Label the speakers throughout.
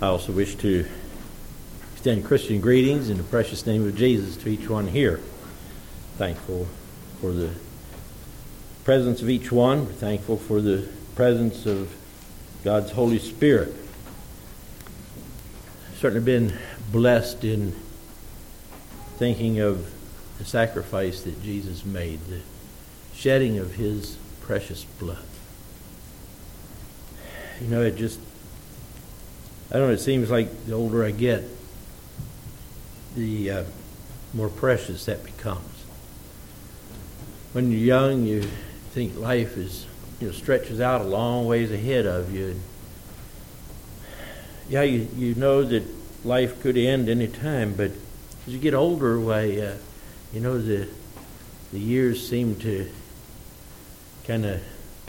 Speaker 1: I also wish to extend Christian greetings in the precious name of Jesus to each one here. Thankful for the presence of each one. We're thankful for the presence of God's Holy Spirit. Certainly been blessed in thinking of the sacrifice that Jesus made, the shedding of His precious blood. You know, it seems like the older I get, the more precious that becomes. When you're young, you think life stretches out a long ways ahead of you. Yeah, you know that life could end any time, but as you get older, the years seem to kind of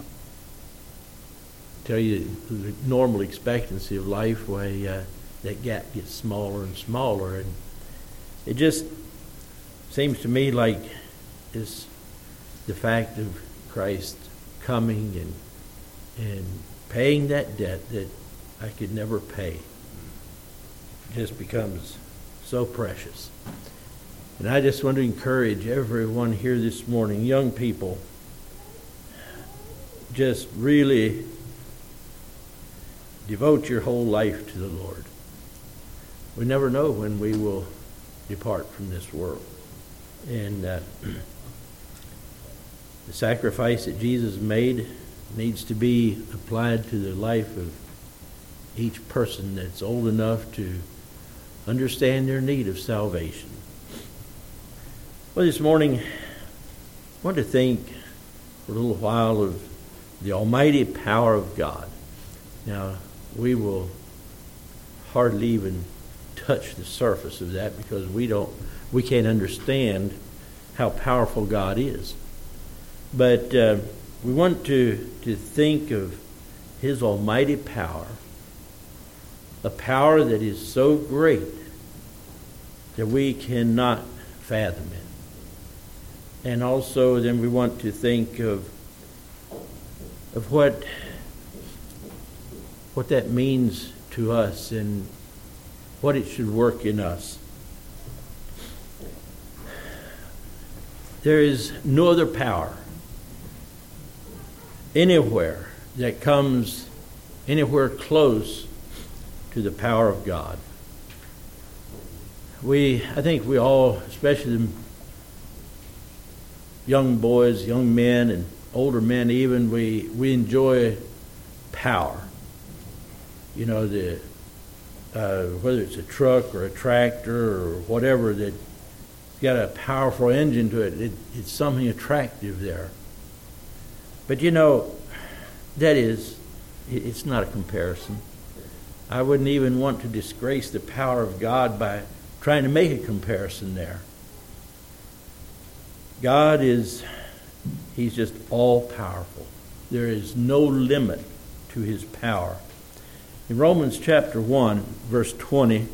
Speaker 1: tell you the normal expectancy of life, that gap gets smaller and smaller, and it just seems to me like it's the fact of Christ coming and paying that debt that I could never pay just becomes so precious. And I just want to encourage everyone here this morning, young people, just really devote your whole life to the Lord. We never know when we will depart from this world. And the sacrifice that Jesus made needs to be applied to the life of each person that's old enough to understand their need of salvation. Well, this morning, I want to think for a little while of the almighty power of God. Now, we will hardly even touch the surface of that because we can't understand how powerful God is. But we want to think of His almighty power, a power that is so great that we cannot fathom it. And also then we want to think of what that means to us and what it should work in us. There is no other power anywhere that comes anywhere close to the power of God. I think we all, especially the young boys, young men, and older men even, we enjoy power. You know, whether it's a truck or a tractor or whatever that's got a powerful engine to it, it's something attractive there. But it's not a comparison. I wouldn't even want to disgrace the power of God by trying to make a comparison there. God He's just all powerful. There is no limit to His power. In Romans chapter 1, verse 20,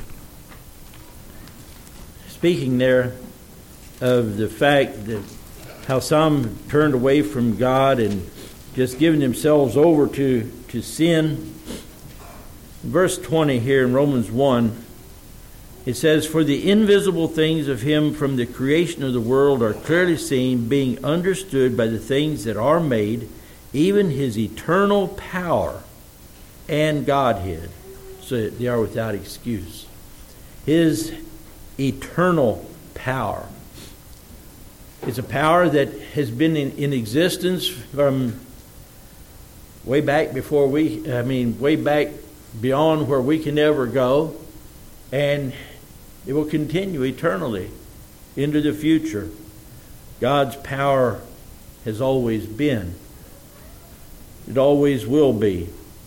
Speaker 1: speaking there of the fact that how some turned away from God and just given themselves over to sin. Verse 20 here in Romans 1, it says, "For the invisible things of Him from the creation of the world are clearly seen, being understood by the things that are made, even His eternal power and Godhead, so that they are without excuse." His eternal power. It's a power that has been in existence from way back way back beyond where we can ever go, and it will continue eternally into the future. God's power has always been. It always will be.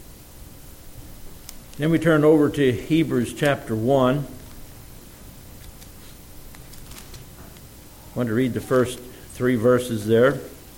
Speaker 1: Then we turn over to Hebrews chapter 1. I want to read the first 3 verses there.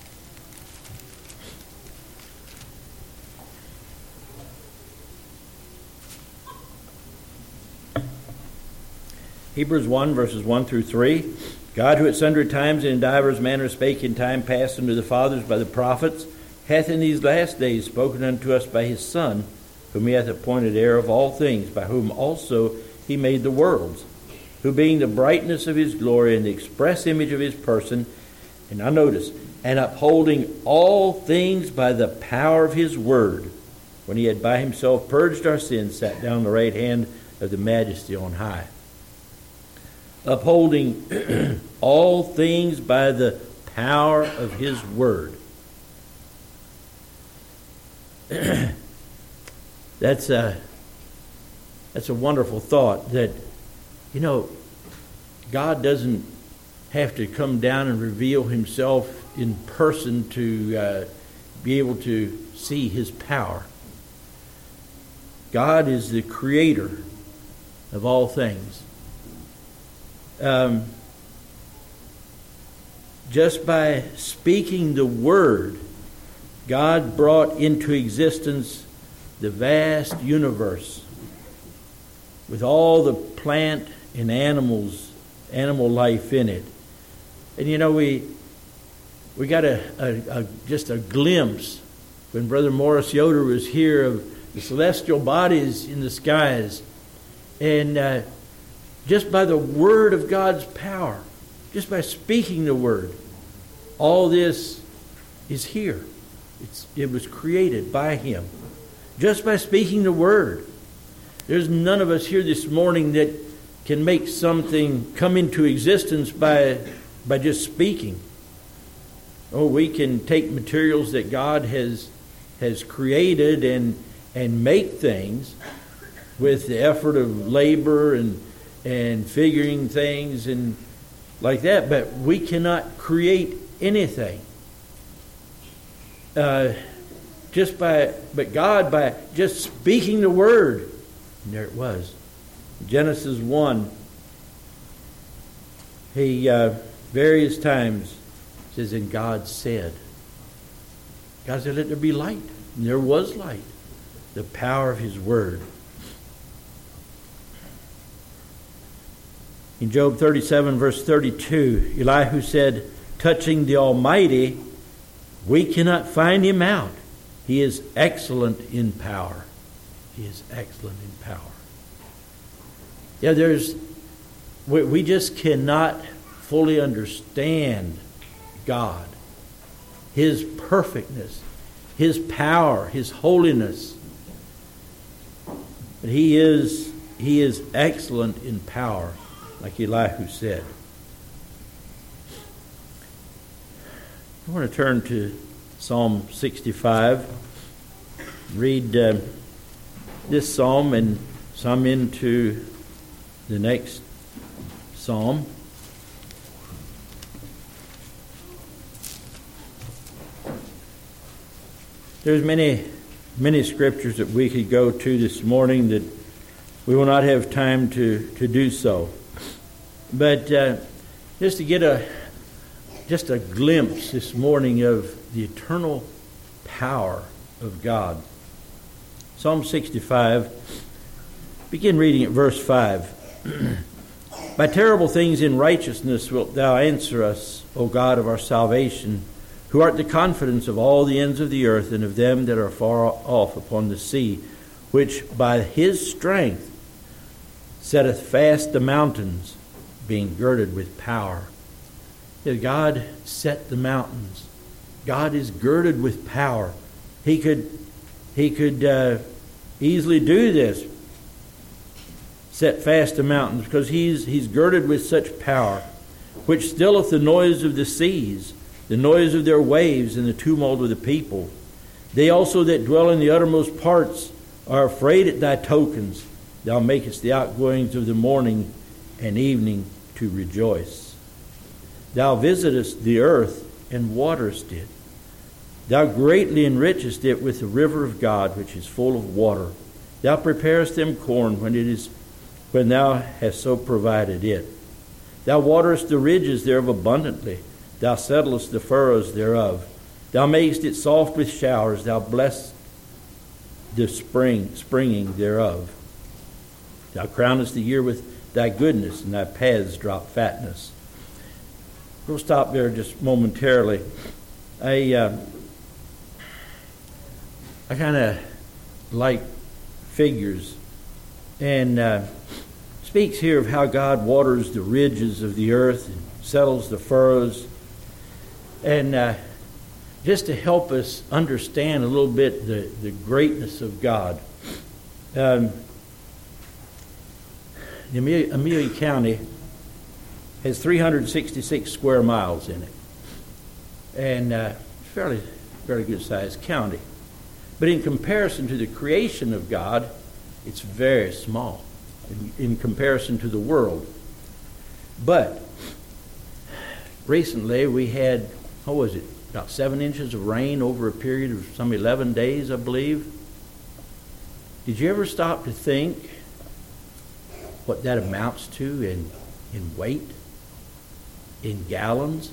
Speaker 1: Hebrews 1, verses 1 through 3. God, who at sundry times and in divers manners spake in time past unto the fathers by the prophets, hath in these last days spoken unto us by His Son, whom he hath appointed heir of all things, by whom also he made the worlds, who being the brightness of his glory and the express image of his person, and now notice, and upholding all things by the power of his word, when he had by himself purged our sins, sat down on the right hand of the majesty on high. Upholding all things by the power of his word. That's a wonderful thought that, God doesn't have to come down and reveal himself in person to be able to see his power. God is the creator of all things. Just by speaking the word, God brought into existence the vast universe with all the plant and animal life in it. And we got just a glimpse when Brother Morris Yoder was here of the celestial bodies in the skies. And just by the word of God's power, just by speaking the word, all this is here. It was created by him. Just by speaking the word. There's none of us here this morning that can make something come into existence by just speaking. Oh, we can take materials that God has created and make things with the effort of labor and figuring things and like that, but we cannot create anything. But God, by just speaking the word, and there it was. Genesis 1, he various times says, and God said. God said, let there be light. And there was light. The power of his word. In Job 37, verse 32, Elihu said, touching the Almighty, we cannot find him out. He is excellent in power. He is excellent in power. Yeah, we just cannot fully understand God, his perfectness, his power, his holiness. But he is excellent in power, like Elihu said. I want to turn to Psalm 65, read this psalm and some into the next psalm. There's many scriptures that we could go to this morning that we will not have time to do so. But just to get a glimpse this morning of the eternal power of God. Psalm 65, begin reading at verse 5. By terrible things in righteousness wilt thou answer us, O God of our salvation, who art the confidence of all the ends of the earth and of them that are far off upon the sea, which by his strength setteth fast the mountains, being girded with power. God set the mountains. God is girded with power. He could easily do this. Set fast the mountains, because he's girded with such power, which stilleth the noise of the seas, the noise of their waves, and the tumult of the people. They also that dwell in the uttermost parts are afraid at thy tokens. Thou makest the outgoings of the morning and evening to rejoice. Thou visitest the earth and waterest it. Thou greatly enrichest it with the river of God, which is full of water. Thou preparest them corn when thou hast so provided it. Thou waterest the ridges thereof abundantly. Thou settlest the furrows thereof. Thou makest it soft with showers. Thou blessest the springing thereof. Thou crownest the year with thy goodness, and thy paths drop fatness. We'll stop there just momentarily. I kind of like figures, and speaks here of how God waters the ridges of the earth and settles the furrows. And just to help us understand a little bit the greatness of God, Amelia County has 366 square miles in it, and fairly good sized county. But in comparison to the creation of God, it's very small in comparison to the world. But recently we had, about 7 inches of rain over a period of some 11 days, I believe. Did you ever stop to think what that amounts to in weight, in gallons,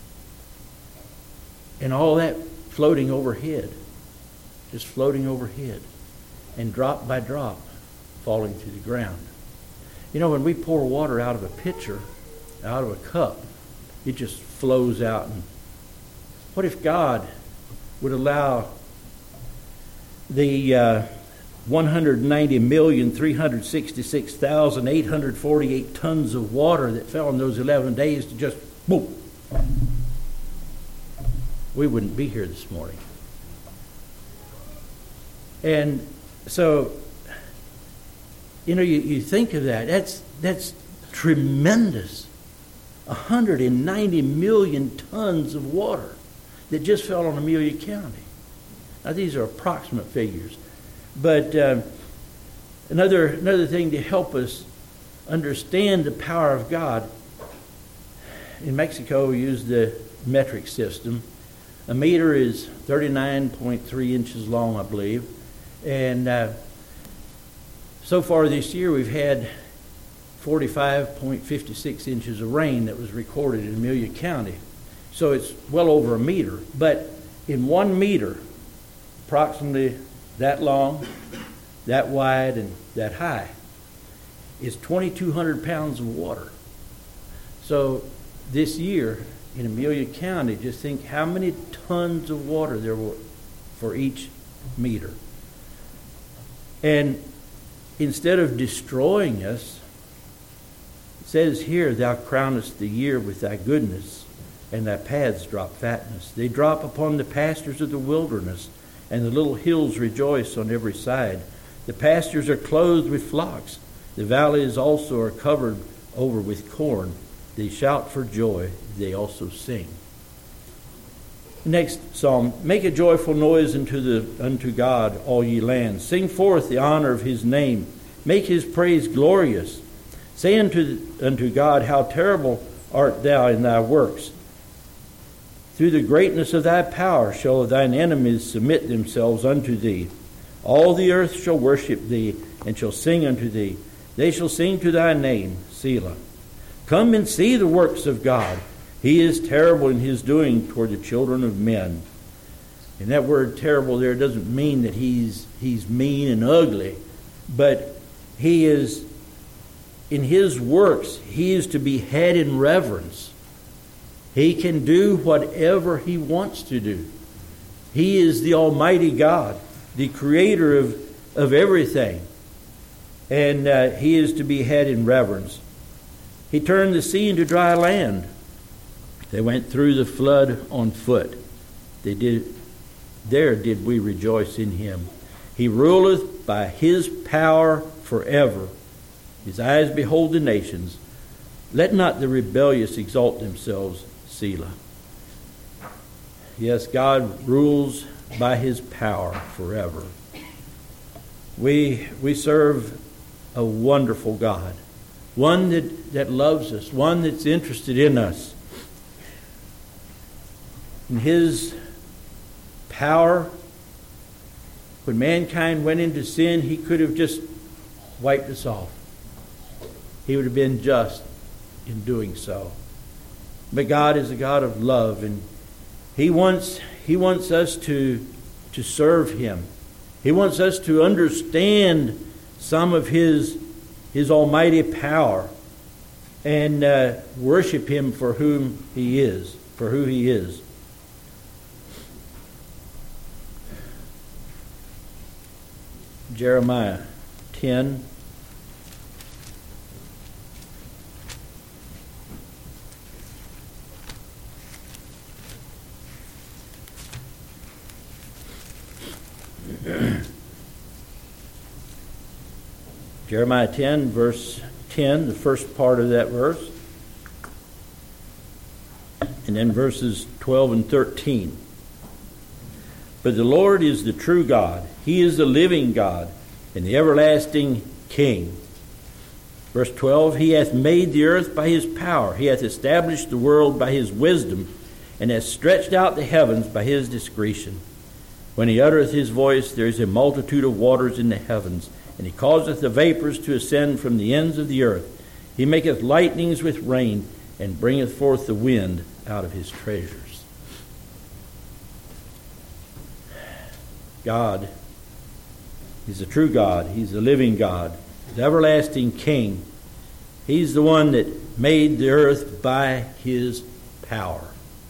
Speaker 1: and all that floating overhead, just floating overhead, and drop by drop falling to the ground? You know, when we pour water out of a pitcher, out of a cup, it just flows out. And what if God would allow the 190,366,848 tons of water that fell in those 11 days to just boom? We wouldn't be here this morning. And so, you know, you think of that. That's tremendous. 190 million tons of water that just fell on Amelia County. Now, these are approximate figures. But another thing to help us understand the power of God, in Mexico we use the metric system. A meter is 39.3 inches long, I believe. And so far this year we've had 45.56 inches of rain that was recorded in Amelia County. So it's well over a meter. But in 1 meter, approximately that long, that wide, and that high, is 2,200 pounds of water. So this year in Amelia County, just think how many tons of water there were for each meter. And instead of destroying us, it says here, thou crownest the year with thy goodness, and thy paths drop fatness. They drop upon the pastures of the wilderness, and the little hills rejoice on every side. The pastures are clothed with flocks. The valleys also are covered over with corn. They shout for joy. They also sing. Next psalm. Make a joyful noise unto God, all ye lands. Sing forth the honor of his name. Make his praise glorious. Say unto God, how terrible art thou in thy works. Through the greatness of thy power shall thine enemies submit themselves unto thee. All the earth shall worship thee, and shall sing unto thee. They shall sing to thy name, Selah. Come and see the works of God. He is terrible in his doing toward the children of men. And that word terrible there doesn't mean that he's mean and ugly, but he is, in his works, he is to be had in reverence. He can do whatever he wants to do. He is the Almighty God, the creator of everything. And he is to be had in reverence. He turned the sea into dry land. They went through the flood on foot. There did we rejoice in him. He ruleth by his power forever. His eyes behold the nations. Let not the rebellious exalt themselves, Selah. Yes, God rules by his power forever. We serve a wonderful God, one that loves us, one that's interested in us. In his power, when mankind went into sin, he could have just wiped us off. He would have been just in doing so. But God is a God of love, and he wants us to serve him. He wants us to understand some of his almighty power and worship him for who he is. Jeremiah 10. Jeremiah 10, verse 10, the first part of that verse. And then verses 12 and 13. But the Lord is the true God. He is the living God and the everlasting King. Verse 12, He hath made the earth by His power. He hath established the world by His wisdom, and hath stretched out the heavens by His discretion. When He uttereth His voice, there is a multitude of waters in the heavens, and He causeth the vapors to ascend from the ends of the earth. He maketh lightnings with rain, and bringeth forth the wind out of His treasures. God, He's the true God. He's the living God, the everlasting King. He's the one that made the earth by His power.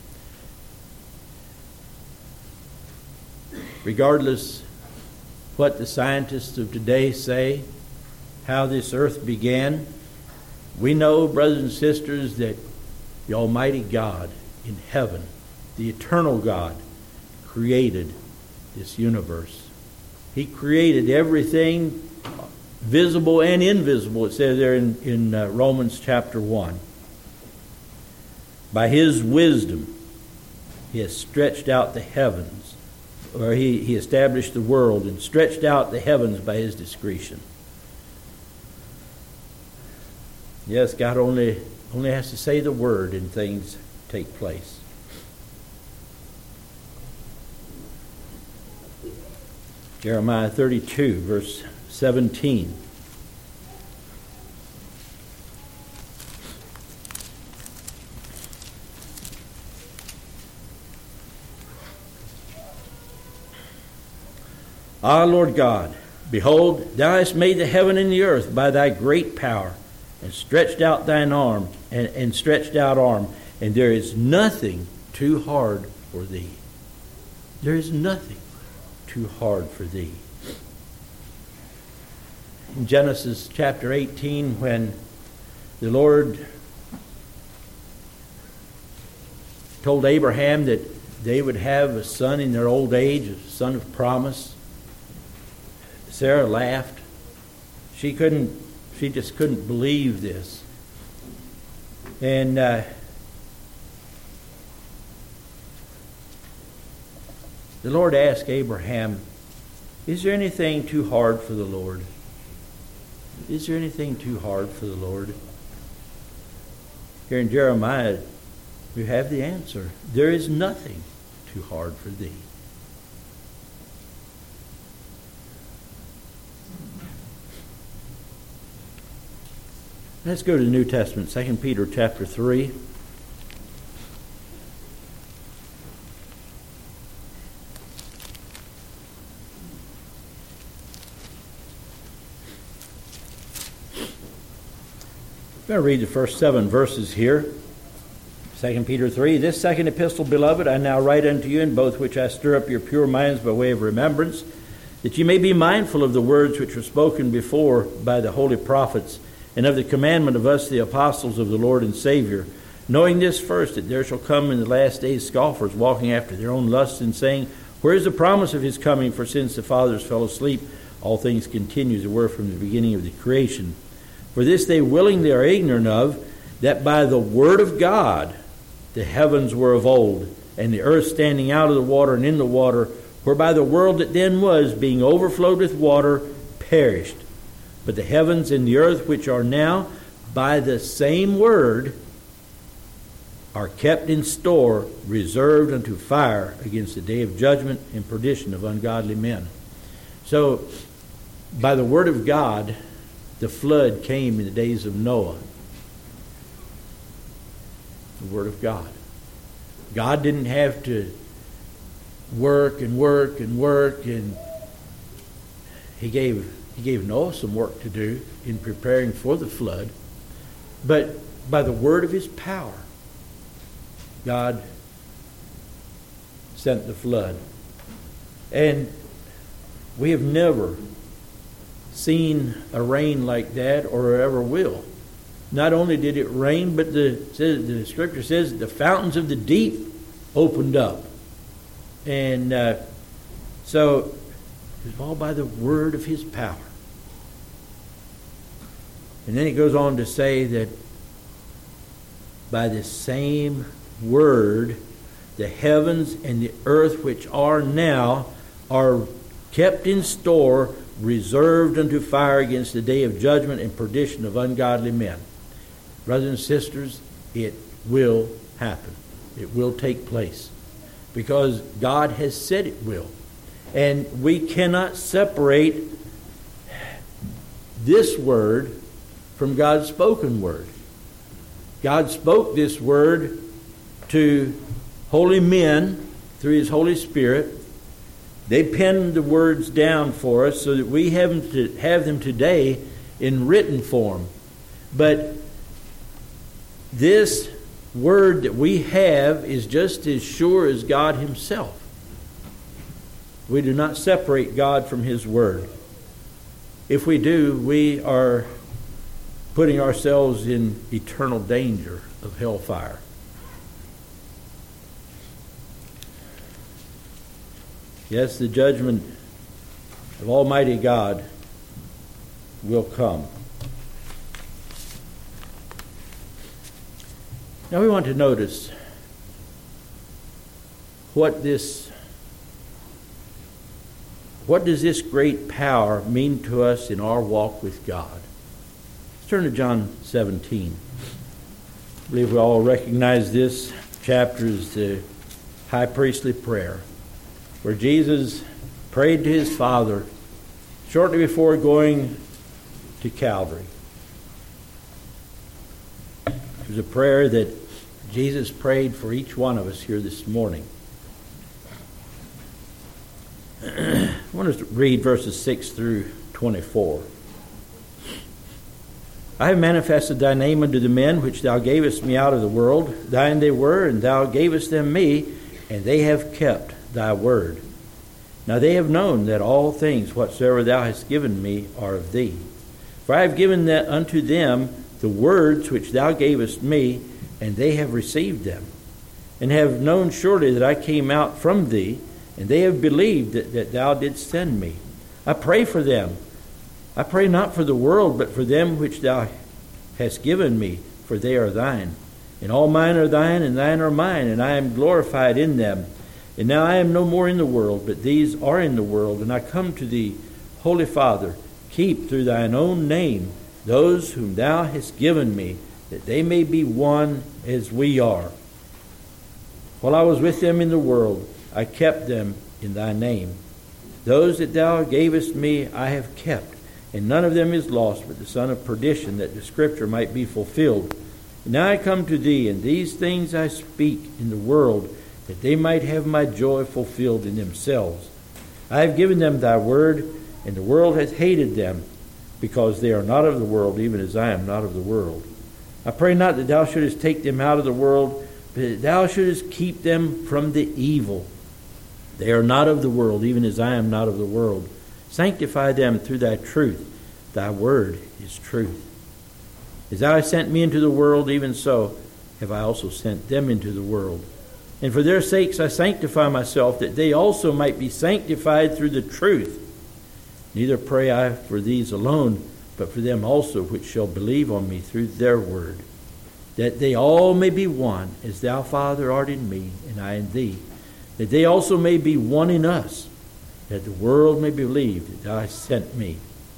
Speaker 1: Regardless what the scientists of today say, how this earth began, we know, brothers and sisters, that the Almighty God in heaven, the eternal God, created this universe. He created everything, visible and invisible, it says there in Romans chapter 1. By His wisdom, He has stretched out the heavens, or He established the world and stretched out the heavens by His discretion. Yes, God only has to say the word and things take place. Jeremiah 32, verse 17. Ah, Lord God, behold, Thou hast made the heaven and the earth by Thy great power, and stretched out Thine arm, and stretched out arm, and there is nothing too hard for Thee. There is nothing too hard for Thee. In Genesis chapter 18, when the Lord told Abraham that they would have a son in their old age, a son of promise, Sarah laughed. She just couldn't believe this. And the Lord asked Abraham, is there anything too hard for the Lord? Is there anything too hard for the Lord? Here in Jeremiah, we have the answer. There is nothing too hard for Thee. Let's go to the New Testament, 2 Peter chapter 3. I'm going to read the first 7 verses here. 2 Peter 3, This second epistle, beloved, I now write unto you, in both which I stir up your pure minds by way of remembrance, that ye may be mindful of the words which were spoken before by the holy prophets, and of the commandment of us, the apostles of the Lord and Savior, knowing this first, that there shall come in the last days scoffers, walking after their own lusts, and saying, Where is the promise of His coming? For since the fathers fell asleep, all things continue as they were from the beginning of the creation. For this they willingly are ignorant of, that by the word of God the heavens were of old, and the earth standing out of the water and in the water, whereby the world that then was, being overflowed with water, perished. But the heavens and the earth which are now, by the same word, are kept in store, reserved unto fire against the day of judgment and perdition of ungodly men. So, by the word of God, the flood came in the days of Noah. The word of God. God didn't have to work, and He gave Noah some work to do in preparing for the flood. But by the word of His power, God sent the flood. And we have never seen a rain like that or ever will. Not only did it rain, but the Scripture says the fountains of the deep opened up. And so it was all by the word of His power. And then it goes on to say that by the same word, the heavens and the earth which are now are kept in store, reserved unto fire against the day of judgment and perdition of ungodly men. Brothers and sisters, it will happen. It will take place. Because God has said it will. And we cannot separate this word from God's spoken word. God spoke this word to holy men through His Holy Spirit. They penned the words down for us so that we have them today in written form. But this word that we have is just as sure as God Himself. We do not separate God from His word. If we do, we are putting ourselves in eternal danger of hellfire. Yes, the judgment of Almighty God will come. Now we want to notice what does this great power mean to us in our walk with God? Let's turn to John 17. I believe we all recognize this chapter as the high priestly prayer, where Jesus prayed to His Father shortly before going to Calvary. It was a prayer that Jesus prayed for each one of us here this morning. I want to read verses 6 through 24. I have manifested Thy name unto the men which Thou gavest me out of the world. Thine they were, and Thou gavest them me, and they have kept Thy word. Now they have known that all things whatsoever Thou hast given me are of Thee. For I have given that unto them the words which Thou gavest me, and they have received them, and have known surely that I came out from Thee, and they have believed that Thou didst send me. I pray for them. I pray not for the world, but for them which Thou hast given me, for they are Thine. And all mine are Thine, and Thine are mine, and I am glorified in them. And now I am no more in the world, but these are in the world, and I come to Thee, Holy Father, keep through Thine own name those whom Thou hast given me, that they may be one as we are. While I was with them in the world, I kept them in Thy name. Those that Thou gavest me I have kept, and none of them is lost but the son of perdition, that the Scripture might be fulfilled. And now I come to Thee, and these things I speak in the world, that they might have my joy fulfilled in themselves. I have given them Thy word, and the world hath hated them, because they are not of the world, even as I am not of the world. I pray not that Thou shouldest take them out of the world, but that Thou shouldest keep them from the evil. They are not of the world, even as I am not of the world. Sanctify them through Thy truth. Thy word is truth. As Thou hast sent me into the world, even so have I also sent them into the world. And for their sakes I sanctify myself, that they also might be sanctified through the truth. Neither pray I for these alone, but for them also which shall believe on me through their word, that they all may be one, as Thou, Father, art in me, and I in Thee, that they also may be one in us, that the world may believe that Thou hast sent me.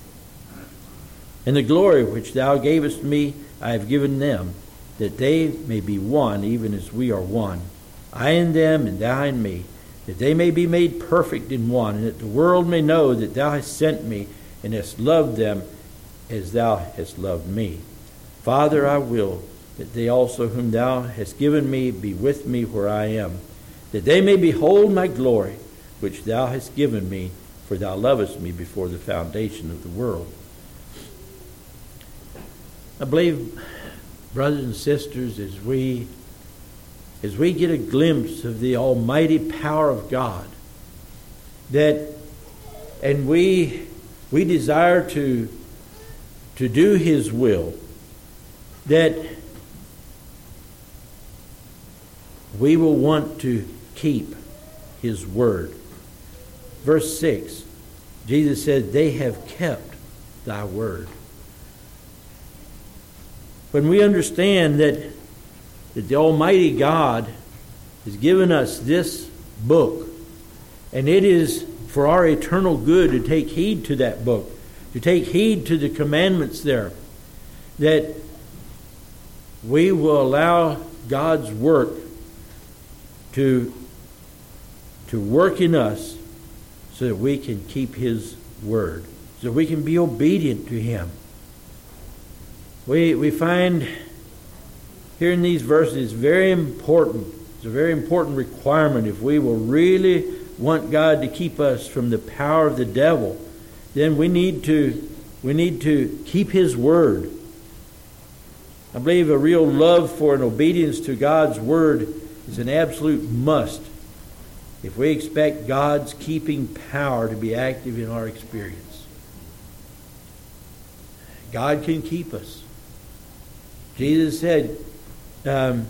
Speaker 1: And the glory which Thou gavest me I have given them, that they may be one, even as we are one, I in them, and Thou in me, that they may be made perfect in one, and that the world may know that Thou hast sent me, and hast loved them as Thou hast loved me. Father, I will that they also whom Thou hast given me be with me where I am, that they may behold my glory, which Thou hast given me, for Thou lovest me before the foundation of the world. I believe, brothers and sisters, as we get a glimpse of the almighty power of God, and we we desire to do His will, that we will want to keep His word. Verse 6, Jesus said, they have kept thy word. When we understand that the Almighty God has given us this book, and it is for our eternal good to take heed to that book, to take heed to the commandments there, that we will allow God's work to work in us so that we can keep His word, so that we can be obedient to Him. We find here in these verses very important. It's a very important requirement. If we will really want God to keep us from the power of the devil, then we need to keep His word. I believe a real love for and obedience to God's word is an absolute must if we expect God's keeping power to be active in our experience. God can keep us. Jesus said, don't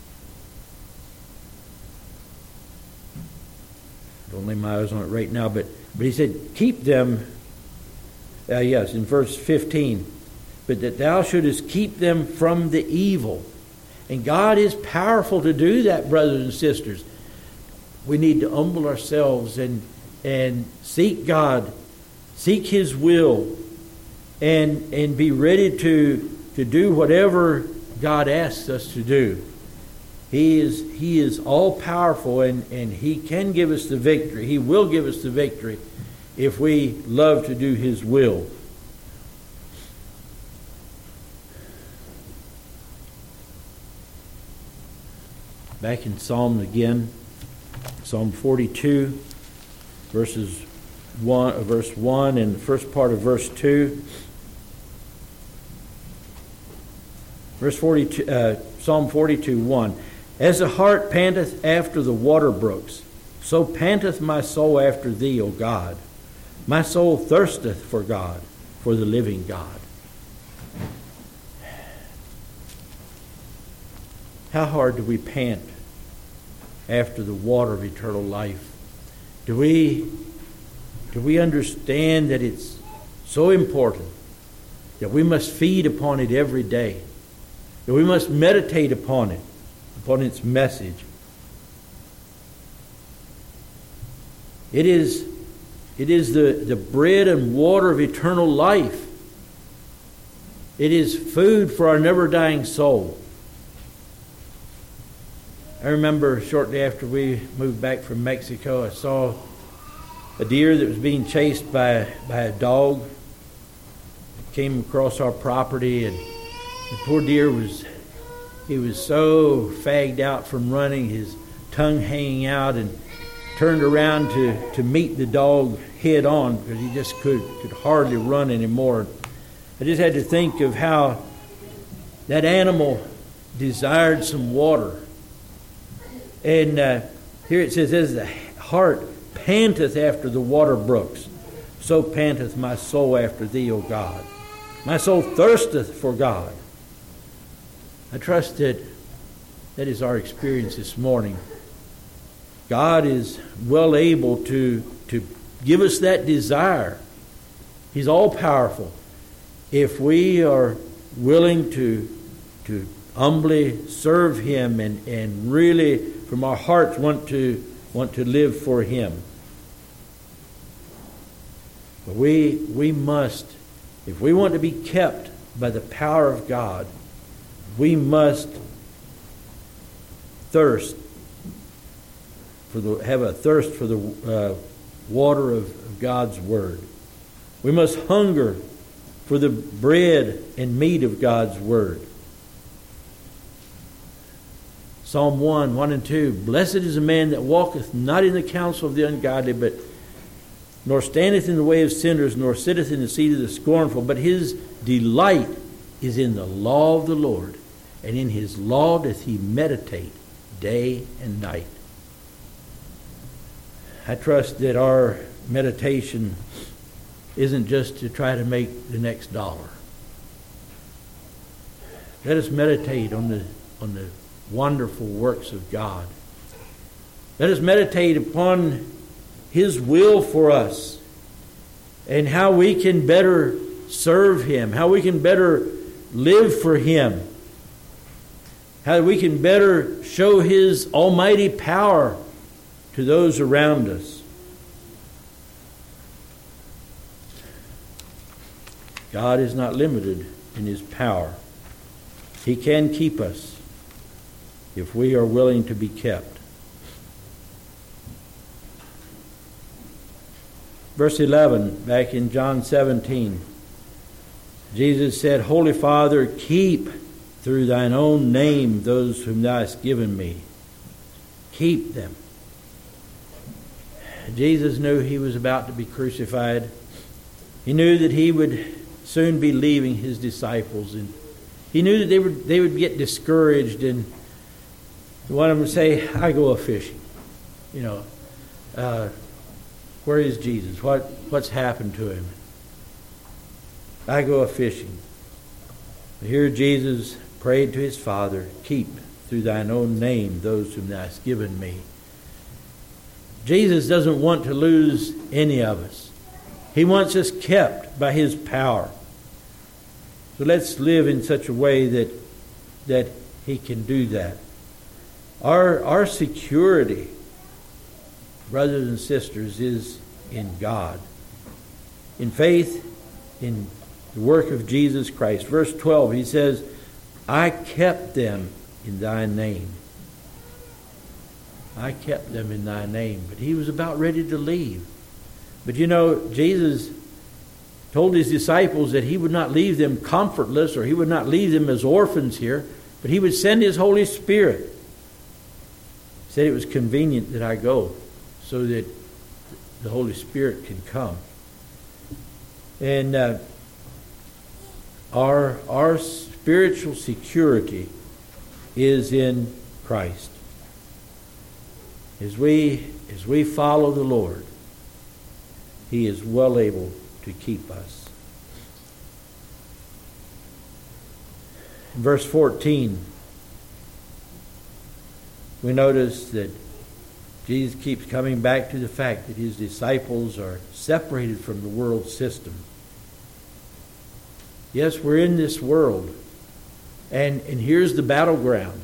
Speaker 1: lay my eyes on it right now, but He said, keep them, yes, in verse 15, but that thou shouldest keep them from the evil. And God is powerful to do that, brothers and sisters. We need to humble ourselves and seek God, seek His will, and be ready to do whatever God asks us to do. He is all powerful, and He can give us the victory. He will give us the victory if we love to do His will. Back in Psalm again, Psalm 42, verse 1 and the first part of verse 2. Verse 42, Psalm 42, 1. As the hart panteth after the water brooks, so panteth my soul after Thee, O God. My soul thirsteth for God, for the living God. How hard do we pant after the water of eternal life? Do we understand that it's so important that we must feed upon it every day? That we must meditate upon it, upon its message. It is the bread and water of eternal life. It is food for our never-dying soul. I remember shortly after we moved back from Mexico, I saw a deer that was being chased by a dog. It came across our property, and the poor deer was so fagged out from running, his tongue hanging out, and turned around to meet the dog head on because he just could hardly run anymore. I just had to think of how that animal desired some water. And here it says, as the hart panteth after the water brooks, so panteth my soul after Thee, O God. My soul thirsteth for God. I trust that is our experience this morning. God is well able to give us that desire. He's all powerful. If we are willing to humbly serve Him and really from our hearts want to live for Him. But we must, if we want to be kept by the power of God, we must have a thirst for the water of God's Word. We must hunger for the bread and meat of God's Word. Psalm 1 and 2. Blessed is the man that walketh not in the counsel of the ungodly, nor standeth in the way of sinners, nor sitteth in the seat of the scornful, but his delight is in the law of the Lord, and in His law doth he meditate day and night. I trust that our meditation isn't just to try to make the next dollar. Let us meditate on the wonderful works of God. Let us meditate upon His will for us and how we can better serve Him, how we can better live for Him, how we can better show His almighty power to those around us. God is not limited in His power. He can keep us if we are willing to be kept. Verse 11, back in John 17, Jesus said, Holy Father, keep through thine own name those whom thou hast given me. Keep them. Jesus knew He was about to be crucified. He knew that He would soon be leaving His disciples, and He knew that they would get discouraged, and one of them would say, I go a-fishing. Where is Jesus? What's happened to Him? I go a-fishing. Here Jesus prayed to His Father, keep through thine own name those whom thou hast given me. Jesus doesn't want to lose any of us. He wants us kept by His power. So let's live in such a way that He can do that. Our security, brothers and sisters, is in God. In faith, in the work of Jesus Christ. Verse 12, He says, I kept them in thy name. I kept them in thy name. But He was about ready to leave. But Jesus told His disciples that He would not leave them comfortless, or He would not leave them as orphans here, but He would send His Holy Spirit. He said it was convenient that I go so that the Holy Spirit can come. And our spiritual security is in Christ. As we follow the Lord, He is well able to keep us. In verse 14, we notice that Jesus keeps coming back to the fact that His disciples are separated from the world system. Yes, we're in this world, and here's the battleground.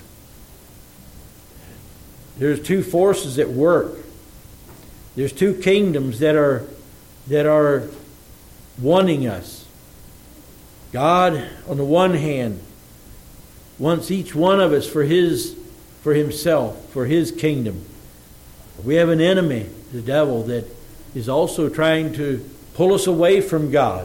Speaker 1: There's two forces at work. There's two kingdoms that are wanting us. God, on the one hand, wants each one of us for Himself, for His kingdom. We have an enemy, the devil, that is also trying to pull us away from God.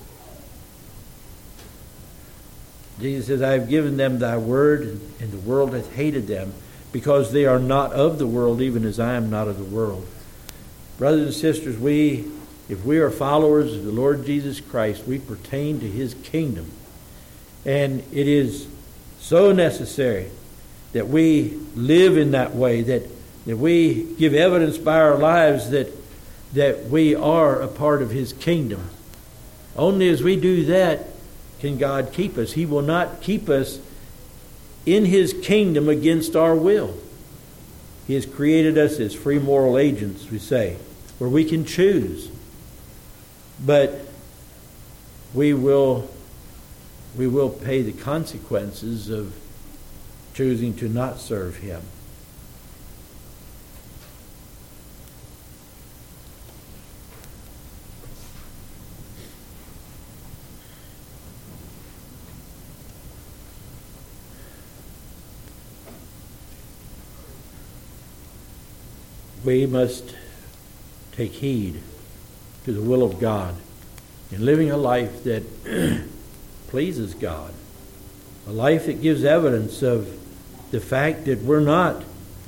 Speaker 1: Jesus says, I have given them thy word, and the world hath hated them, because they are not of the world, even as I am not of the world. Brothers and sisters, if we are followers of the Lord Jesus Christ, we pertain to His kingdom. And it is so necessary that we live in that way, that we give evidence by our lives that we are a part of His kingdom. Only as we do that can God keep us. He will not keep us in His kingdom against our will. He has created us as free moral agents, we say, where we can choose. But we will pay the consequences of choosing to not serve Him. We must take heed to the will of God in living a life that pleases God, a life that gives evidence of the fact that we're not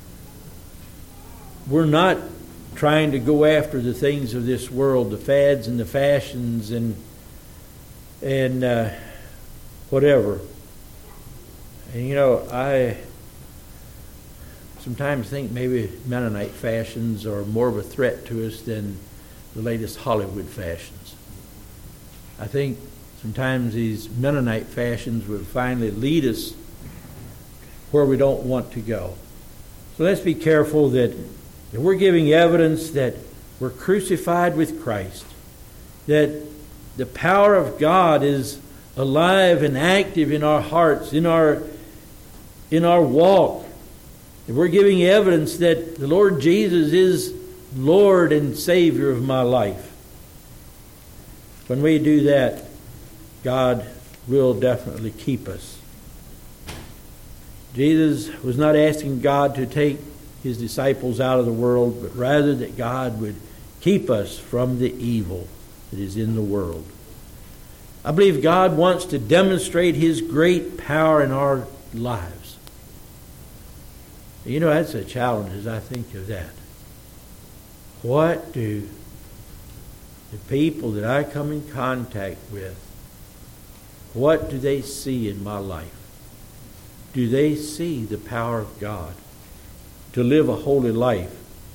Speaker 1: trying to go after the things of this world, the fads and the fashions and whatever. And I sometimes think maybe Mennonite fashions are more of a threat to us than the latest Hollywood fashions. I think sometimes these Mennonite fashions would finally lead us where we don't want to go. So let's be careful that we're giving evidence that we're crucified with Christ, that the power of God is alive and active in our hearts, in our walk. That we're giving evidence that the Lord Jesus is Lord and Savior of my life. When we do that, God will definitely keep us. Jesus was not asking God to take his disciples out of the world, but rather that God would keep us from the evil that is in the world. I believe God wants to demonstrate his great power in our lives. You know, that's a challenge as I think of that. What do the people that I come in contact with, what do they see in my life? Do they see the power of God to live a holy life?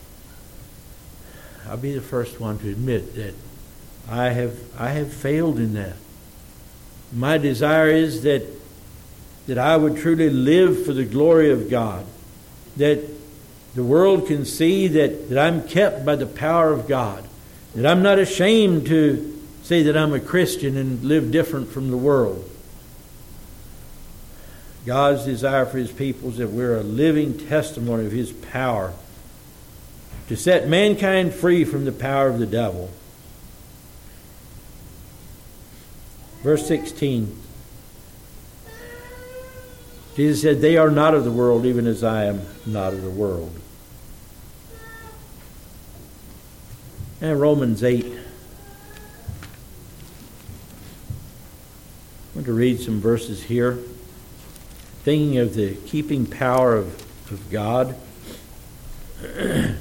Speaker 1: I'll be the first one to admit that I have failed in that. My desire is that I would truly live for the glory of God, that the world can see that I'm kept by the power of God, that I'm not ashamed to say that I'm a Christian and live different from the world. God's desire for his people is that we're a living testimony of his power to set mankind free from the power of the devil. Verse 16. Jesus said, "They are not of the world, even as I am not of the world." And Romans 8. I want to read some verses here, thinking of the keeping power of God. I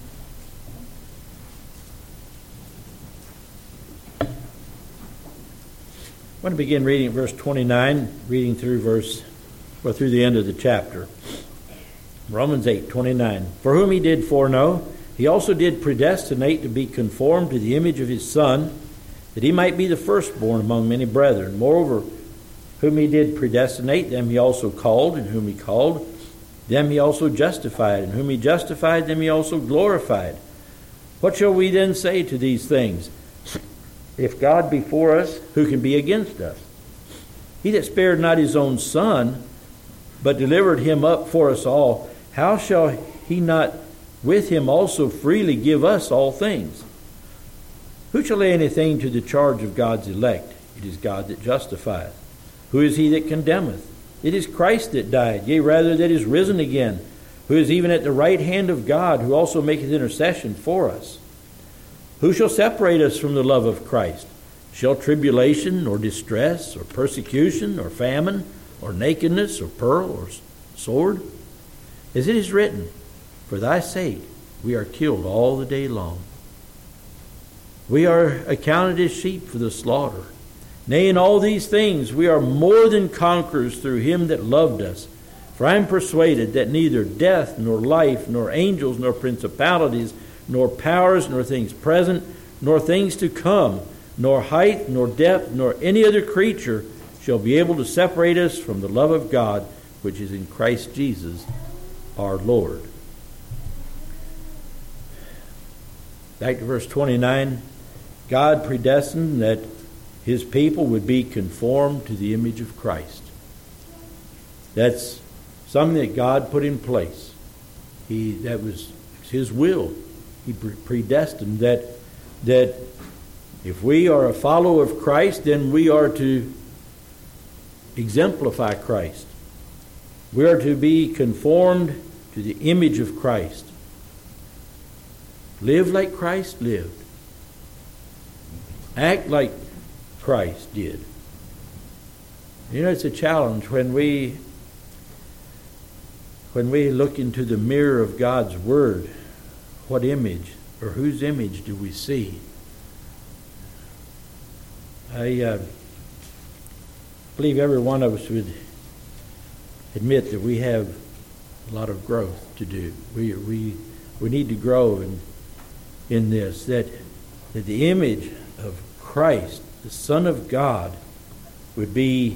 Speaker 1: want to begin reading at verse 29, reading through through the end of the chapter. Romans 8:29. "For whom he did foreknow, he also did predestinate to be conformed to the image of his Son, that he might be the firstborn among many brethren. Moreover, whom he did predestinate, them he also called, and whom he called, them he also justified, and whom he justified, them he also glorified. What shall we then say to these things? If God be for us, who can be against us? He that spared not his own Son, but delivered him up for us all, how shall he not with him also freely give us all things? Who shall lay anything to the charge of God's elect? It is God that justifieth. Who is he that condemneth? It is Christ that died, yea, rather that is risen again, who is even at the right hand of God, who also maketh intercession for us. Who shall separate us from the love of Christ? Shall tribulation, or distress, or persecution, or famine, or nakedness, or peril, or sword? As it is written, for thy sake we are killed all the day long. We are accounted as sheep for the slaughter. Nay, in all these things we are more than conquerors through him that loved us. For I am persuaded that neither death, nor life, nor angels, nor principalities, nor powers, nor things present, nor things to come, nor height, nor depth, nor any other creature shall be able to separate us from the love of God, which is in Christ Jesus our Lord." Back to verse 29. God predestined that his people would be conformed to the image of Christ. That's something that God put in place. That was his will. He predestined that if we are a follower of Christ, then we are to exemplify Christ. We are to be conformed to the image of Christ. Live like Christ lived. Act like Christ did. You know, it's a challenge when we look into the mirror of God's Word. What image or whose image do we see? I believe every one of us would admit that we have a lot of growth to do. We need to grow in this, that the image of Christ the Son of God, would be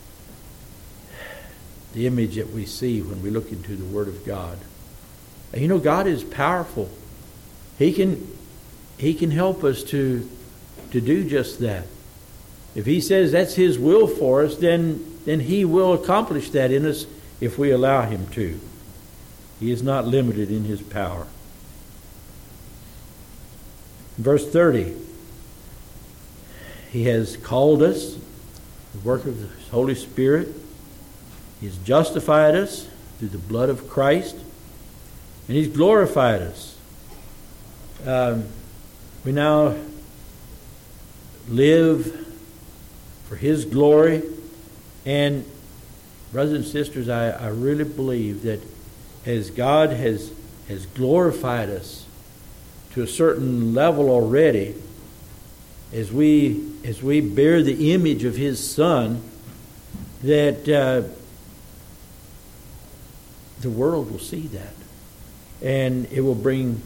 Speaker 1: the image that we see when we look into the Word of God. And you know, God is powerful. He can help us to do just that. If He says that's His will for us, then He will accomplish that in us if we allow Him to. He is not limited in His power. Verse 30, He has called us, the work of the Holy Spirit. He has justified us through the blood of Christ, and He's glorified us. We now live for His glory. And brothers and sisters, I really believe that as God has glorified us to a certain level already, as we bear the image of His Son, that the world will see that, and it will bring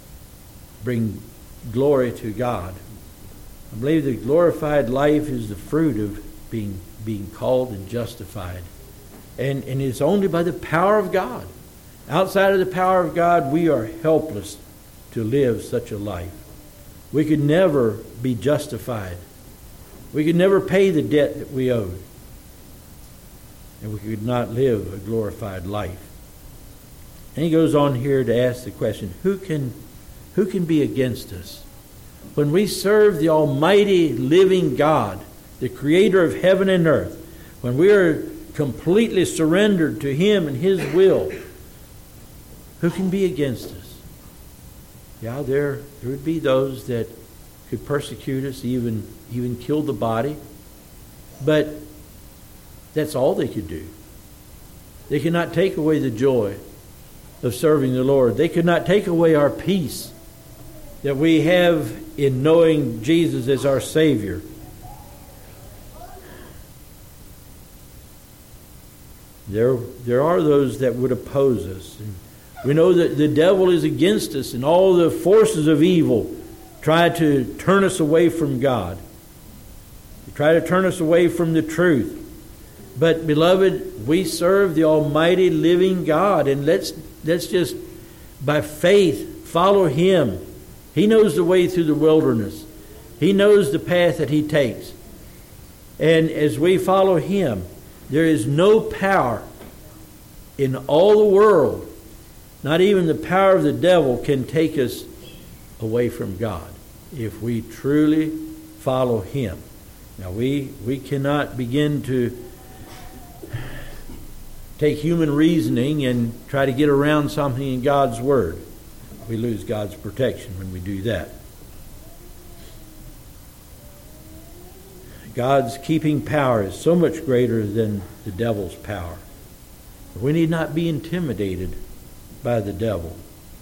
Speaker 1: glory to God. I believe that glorified life is the fruit of being called and justified, and it's only by the power of God. Outside of the power of God, we are helpless to live such a life. We could never be justified. We could never pay the debt that we owed, and we could not live a glorified life. And he goes on here to ask the question, who can be against us? When we serve the almighty living God, the creator of heaven and earth, when we are completely surrendered to Him and His will, who can be against us? Yeah, there would be those that could persecute us, even kill the body. But that's all they could do. They cannot take away the joy of serving the Lord. They could not take away our peace that we have in knowing Jesus as our Savior. There are those that would oppose us. And we know that the devil is against us, and all the forces of evil try to turn us away from God. They try to turn us away from the truth. But, beloved, we serve the almighty living God, and let's just, by faith, follow Him. He knows the way through the wilderness. He knows the path that He takes. And as we follow Him, there is no power in all the world, not even the power of the devil, can take us away from God if we truly follow Him. Now, we cannot begin to take human reasoning and try to get around something in God's Word. We lose God's protection when we do that. God's keeping power is so much greater than the devil's power. We need not be intimidated by the devil.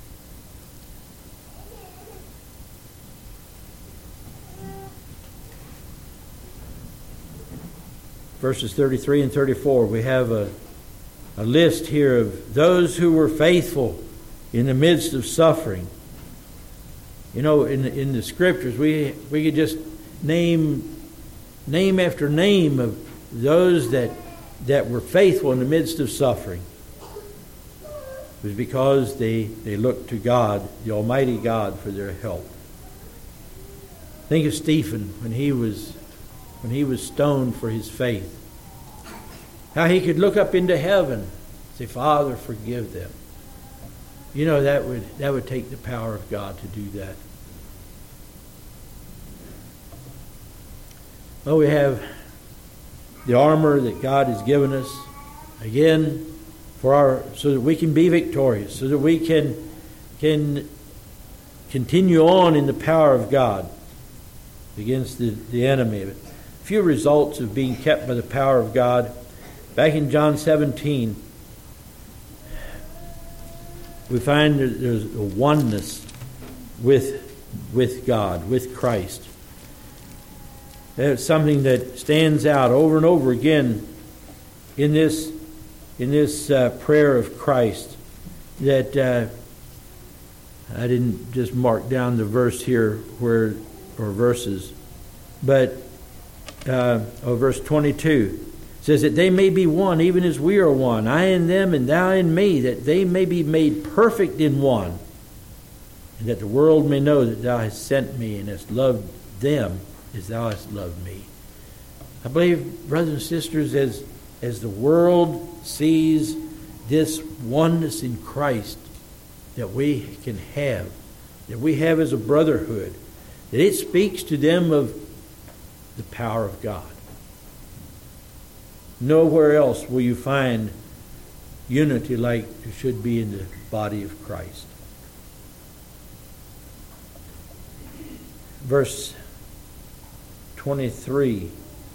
Speaker 1: Verses 33 and 34, we have a list here of those who were faithful in the midst of suffering. You know, in the Scriptures, we could just name after name of those that were faithful in the midst of suffering. It was because they looked to God, the Almighty God, for their help. Think of Stephen when he was stoned for his faith. How he could look up into heaven and say, "Father, forgive them." You know, that would take the power of God to do that. Well, we have the armor that God has given us, again, so that we can be victorious, so that we can continue on in the power of God against the enemy. A few results of being kept by the power of God. Back in John 17, we find that there's a oneness with God, with Christ. That's something that stands out over and over again in this prayer of Christ. That I didn't just mark down the verse here or verses, but verse 22. It says that they may be one, even as we are one, I in them and thou in me, that they may be made perfect in one, and that the world may know that thou hast sent me and hast loved them as thou hast loved me. I believe, brothers and sisters, as the world sees this oneness in Christ that we can have, that we have as a brotherhood, that it speaks to them of the power of God. Nowhere else will you find unity like it should be in the body of Christ. Verse 23,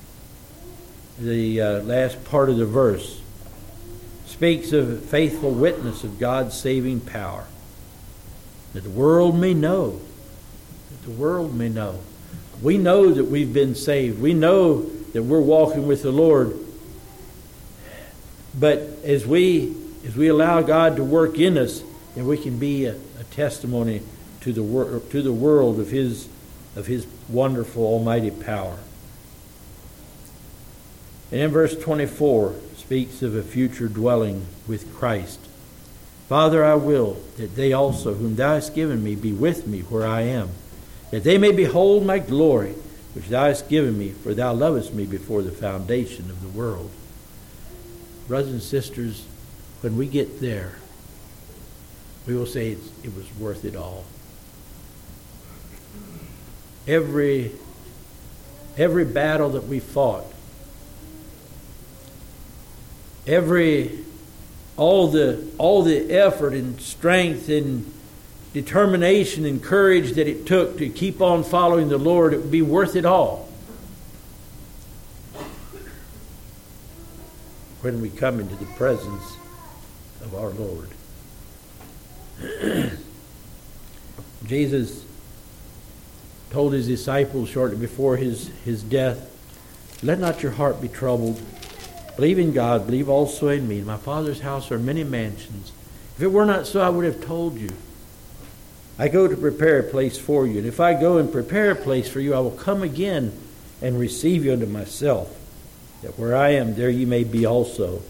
Speaker 1: the last part of the verse, speaks of a faithful witness of God's saving power, that the world may know. That the world may know. We know that we've been saved. We know that we're walking with the Lord. But as we allow God to work in us, then we can be a testimony to the world of His wonderful almighty power. And in verse 24 speaks of a future dwelling with Christ. Father, I will that they also, whom thou hast given me, be with me where I am, that they may behold my glory, which thou hast given me, for thou lovest me before the foundation of the world. Brothers and sisters, when we get there, we will say it was worth it all. Every battle that we fought, all the effort and strength and determination and courage that it took to keep on following the Lord, it would be worth it all when we come into the presence of our Lord. Jesus told his disciples shortly before his death, let not your heart be troubled. Believe in God, believe also in me. In my Father's house are many mansions. If it were not so, I would have told you. I go to prepare a place for you. And if I go and prepare a place for you, I will come again and receive you unto myself, that where I am, there you may be also.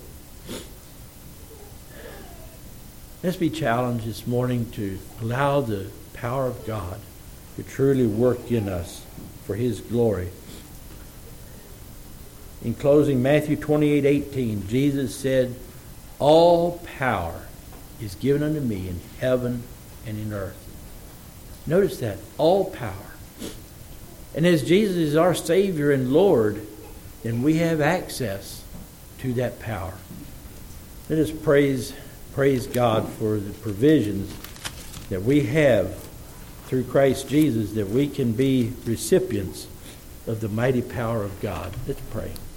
Speaker 1: Let's be challenged this morning to allow the power of God to truly work in us for His glory. In closing, Matthew 28:18, Jesus said, all power is given unto me in heaven and in earth. Notice that, all power. And as Jesus is our Savior and Lord, then we have access to that power. Let us praise God for the provisions that we have through Christ Jesus, that we can be recipients of the mighty power of God. Let's pray.